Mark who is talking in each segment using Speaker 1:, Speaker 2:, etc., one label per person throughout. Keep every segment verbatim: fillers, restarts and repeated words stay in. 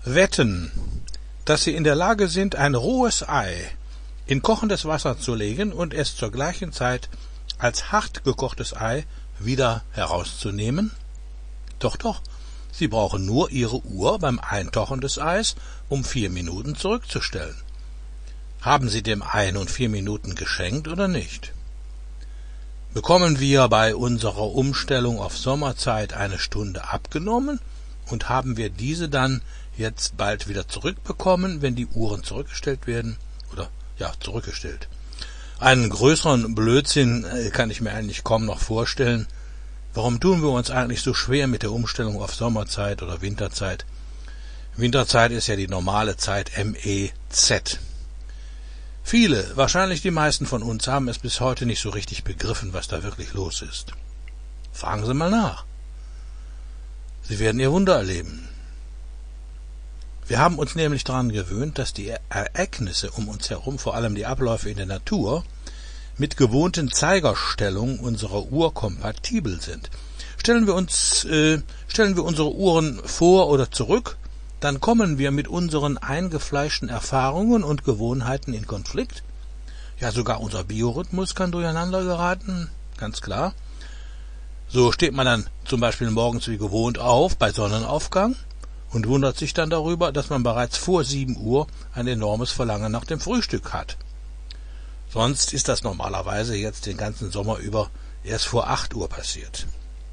Speaker 1: wetten, dass Sie in der Lage sind, ein rohes Ei in kochendes Wasser zu legen und es zur gleichen Zeit als hart gekochtes Ei wieder herauszunehmen? Doch, doch, Sie brauchen nur Ihre Uhr beim Eintauchen des Eis um vier Minuten zurückzustellen. Haben Sie dem Ei nun vier Minuten geschenkt oder nicht? Bekommen wir bei unserer Umstellung auf Sommerzeit eine Stunde abgenommen und haben wir diese dann jetzt bald wieder zurückbekommen, wenn die Uhren zurückgestellt werden? Oder, ja, zurückgestellt. Einen größeren Blödsinn kann ich mir eigentlich kaum noch vorstellen. Warum tun wir uns eigentlich so schwer mit der Umstellung auf Sommerzeit oder Winterzeit? Winterzeit ist ja die normale Zeit M E Z. Viele, wahrscheinlich die meisten von uns, haben es bis heute nicht so richtig begriffen, was da wirklich los ist. Fragen Sie mal nach. Sie werden Ihr Wunder erleben. Wir haben uns nämlich daran gewöhnt, dass die Ereignisse um uns herum, vor allem die Abläufe in der Natur, mit gewohnten Zeigerstellungen unserer Uhr kompatibel sind. Stellen wir uns, äh, stellen wir unsere Uhren vor oder zurück, dann kommen wir mit unseren eingefleischten Erfahrungen und Gewohnheiten in Konflikt. Ja, sogar unser Biorhythmus kann durcheinander geraten, ganz klar. So steht man dann zum Beispiel morgens wie gewohnt auf bei Sonnenaufgang und wundert sich dann darüber, dass man bereits vor sieben Uhr ein enormes Verlangen nach dem Frühstück hat. Sonst ist das normalerweise jetzt den ganzen Sommer über erst vor acht Uhr passiert.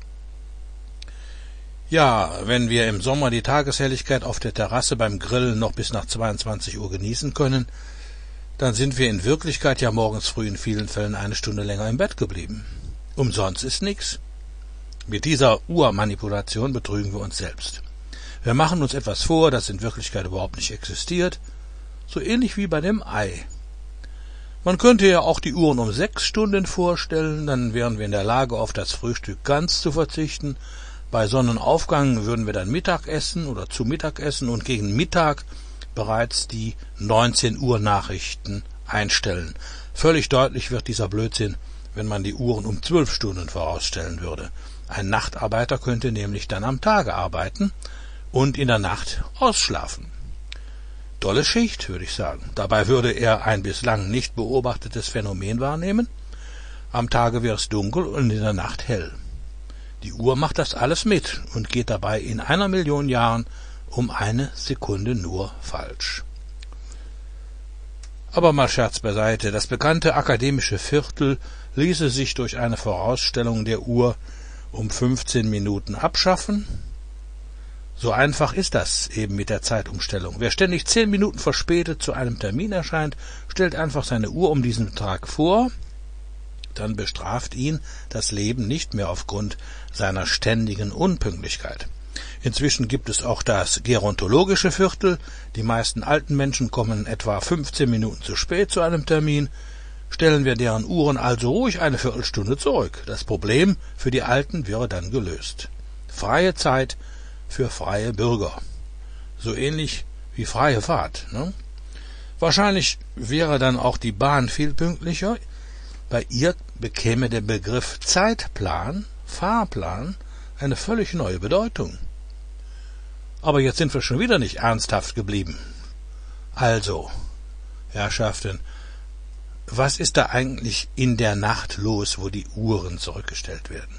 Speaker 1: Ja, wenn wir im Sommer die Tageshelligkeit auf der Terrasse beim Grillen noch bis nach zweiundzwanzig Uhr genießen können, dann sind wir in Wirklichkeit ja morgens früh in vielen Fällen eine Stunde länger im Bett geblieben. Umsonst ist nichts. Mit dieser Uhrmanipulation betrügen wir uns selbst. Wir machen uns etwas vor, das in Wirklichkeit überhaupt nicht existiert, so ähnlich wie bei dem Ei. Man könnte ja auch die Uhren um sechs Stunden vorstellen, dann wären wir in der Lage, auf das Frühstück ganz zu verzichten. Bei Sonnenaufgang würden wir dann Mittag essen oder zu Mittag essen und gegen Mittag bereits die neunzehn Uhr Nachrichten einstellen. Völlig deutlich wird dieser Blödsinn, wenn man die Uhren um zwölf Stunden vorausstellen würde. Ein Nachtarbeiter könnte nämlich dann am Tage arbeiten und in der Nacht ausschlafen. Tolle Schicht, würde ich sagen. Dabei würde er ein bislang nicht beobachtetes Phänomen wahrnehmen. Am Tage wäre es dunkel und in der Nacht hell. Die Uhr macht das alles mit und geht dabei in einer Million Jahren um eine Sekunde nur falsch. Aber mal Scherz beiseite, das bekannte akademische Viertel ließe sich durch eine Vorausstellung der Uhr um fünfzehn Minuten abschaffen. So einfach ist das eben mit der Zeitumstellung. Wer ständig zehn Minuten verspätet zu einem Termin erscheint, stellt einfach seine Uhr um diesen Tag vor, dann bestraft ihn das Leben nicht mehr aufgrund seiner ständigen Unpünktlichkeit. Inzwischen gibt es auch das gerontologische Viertel. Die meisten alten Menschen kommen etwa fünfzehn Minuten zu spät zu einem Termin. Stellen wir deren Uhren also ruhig eine Viertelstunde zurück. Das Problem für die Alten wäre dann gelöst. Freie Zeit für freie Bürger. So ähnlich wie freie Fahrt, ne? Wahrscheinlich wäre dann auch die Bahn viel pünktlicher. Bei ihr bekäme der Begriff Zeitplan, Fahrplan, eine völlig neue Bedeutung. Aber jetzt sind wir schon wieder nicht ernsthaft geblieben. Also, Herrschaften, was ist da eigentlich in der Nacht los, wo die Uhren zurückgestellt werden?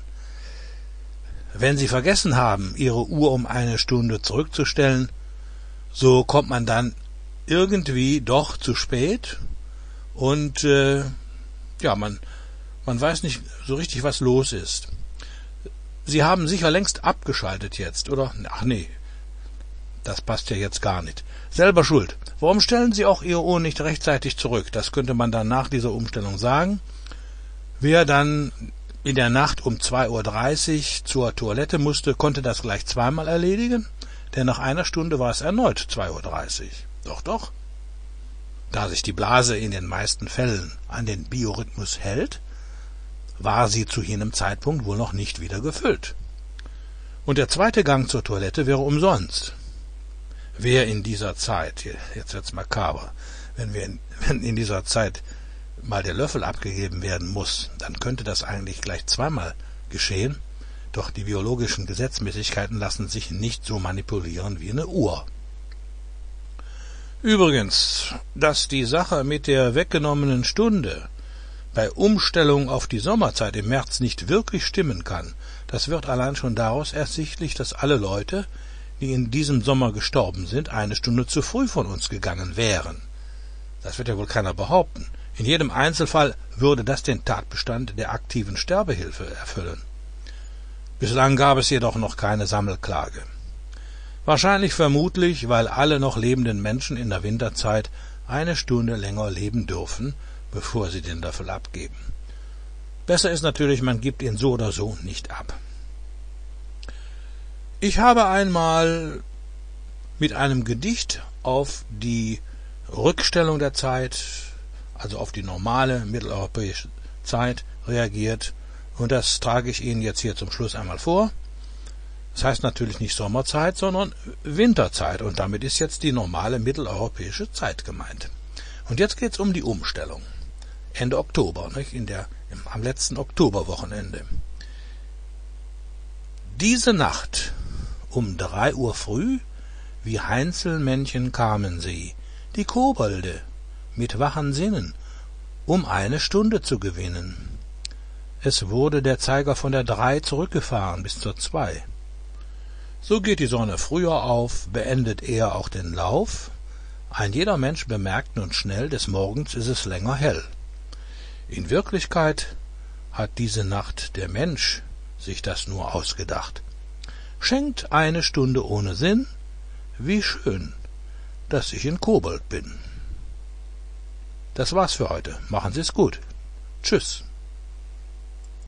Speaker 1: Wenn Sie vergessen haben, Ihre Uhr um eine Stunde zurückzustellen, so kommt man dann irgendwie doch zu spät und äh, ja, man, man weiß nicht so richtig, was los ist. Sie haben sicher längst abgeschaltet jetzt, oder? Ach nee, das passt ja jetzt gar nicht. Selber schuld. Warum stellen Sie auch Ihre Uhr nicht rechtzeitig zurück? Das könnte man dann nach dieser Umstellung sagen. Wer dann in der Nacht um zwei Uhr dreißig zur Toilette musste, konnte das gleich zweimal erledigen, denn nach einer Stunde war es erneut zwei Uhr dreißig. Doch, doch. Da sich die Blase in den meisten Fällen an den Biorhythmus hält, war sie zu jenem Zeitpunkt wohl noch nicht wieder gefüllt. Und der zweite Gang zur Toilette wäre umsonst. Wer in dieser Zeit, jetzt wird's makaber, wenn wir in, wenn in dieser Zeit mal der Löffel abgegeben werden muss, dann könnte das eigentlich gleich zweimal geschehen, doch die biologischen Gesetzmäßigkeiten lassen sich nicht so manipulieren wie eine Uhr. Übrigens, dass die Sache mit der weggenommenen Stunde bei Umstellung auf die Sommerzeit im März nicht wirklich stimmen kann, das wird allein schon daraus ersichtlich, dass alle Leute, die in diesem Sommer gestorben sind, eine Stunde zu früh von uns gegangen wären. Das wird ja wohl keiner behaupten. In jedem Einzelfall würde das den Tatbestand der aktiven Sterbehilfe erfüllen. Bislang gab es jedoch noch keine Sammelklage. Wahrscheinlich vermutlich, weil alle noch lebenden Menschen in der Winterzeit eine Stunde länger leben dürfen, bevor sie den Löffel abgeben. Besser ist natürlich, man gibt ihn so oder so nicht ab. Ich habe einmal mit einem Gedicht auf die Rückstellung der Zeit, also auf die normale mitteleuropäische Zeit, reagiert, und das trage ich Ihnen jetzt hier zum Schluss einmal vor. Das heißt natürlich nicht Sommerzeit, sondern Winterzeit, und damit ist jetzt die normale mitteleuropäische Zeit gemeint. Und jetzt geht's um die Umstellung. Ende Oktober, nicht? In der, am letzten Oktoberwochenende. Diese Nacht um drei Uhr früh, wie Heinzelmännchen kamen sie, die Kobolde, mit wachen Sinnen, um eine Stunde zu gewinnen. Es wurde der Zeiger von der drei zurückgefahren bis zur zwei. So geht die Sonne früher auf, beendet eher auch den Lauf. Ein jeder Mensch bemerkt nun schnell, des Morgens ist es länger hell. In Wirklichkeit hat diese Nacht der Mensch sich das nur ausgedacht. Schenkt eine Stunde ohne Sinn, wie schön, dass ich ein Kobold bin. Das war's für heute. Machen Sie's gut. Tschüss.